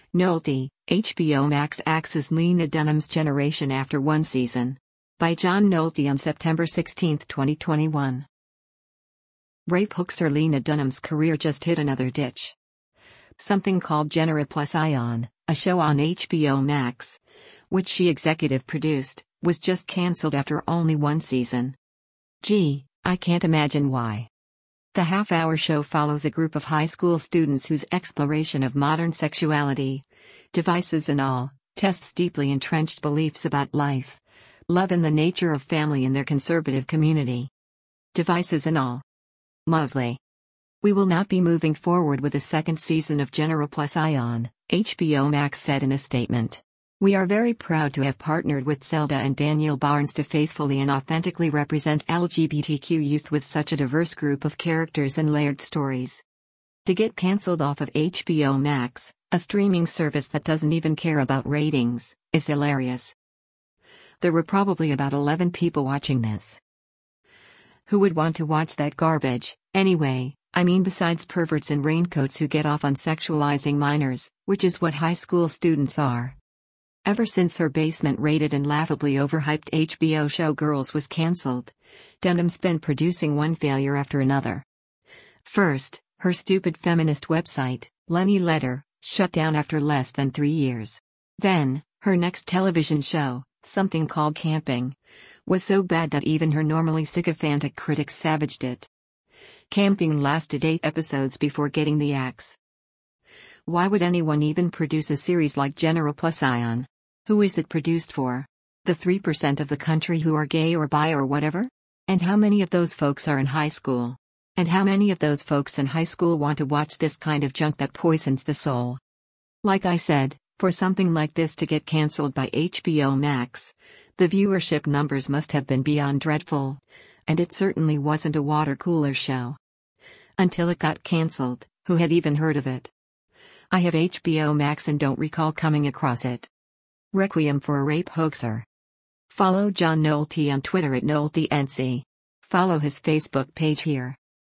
Nolte, HBO Max axes Lena Dunham's generation after one season. By John Nolte on September 16, 2021. Rape hoaxer Lena Dunham's career just hit another ditch. Something called Jenna Plus Ion, a show on HBO Max, which she executive produced, was just cancelled after only one season. Gee, I can't imagine why. The half-hour show follows a group of high school students whose exploration of modern sexuality, devices and all, tests deeply entrenched beliefs about life, love and the nature of family in their conservative community. Devices and all. Lovely. We will not be moving forward with a second season of Jenna Plus Ion, HBO Max said in a statement. We are very proud to have partnered with Zelda and Daniel Barnes to faithfully and authentically represent LGBTQ youth with such a diverse group of characters and layered stories. To get cancelled off of HBO Max, a streaming service that doesn't even care about ratings, is hilarious. There were probably about 11 people watching this. Who would want to watch that garbage, anyway? I mean, besides perverts in raincoats who get off on sexualizing minors, which is what high school students are. Ever since her basement-rated and laughably overhyped HBO show Girls was cancelled, Dunham's been producing one failure after another. First, her stupid feminist website, Lenny Letter, shut down after less than 3 years. Then, her next television show, something called Camping, was so bad that even her normally sycophantic critics savaged it. Camping lasted 8 episodes before getting the axe. Why would anyone even produce a series like Jenna Plus Ion? Who is it produced for? The 3% of the country who are gay or bi or whatever? And how many of those folks are in high school? And how many of those folks in high school want to watch this kind of junk that poisons the soul? Like I said, for something like this to get cancelled by HBO Max, the viewership numbers must have been beyond dreadful. And it certainly wasn't a water cooler show. Until it got cancelled, who had even heard of it? I have HBO Max and don't recall coming across it. Requiem for a Rape Hoaxer. Follow John Nolte on Twitter at NolteNC. Follow his Facebook page here.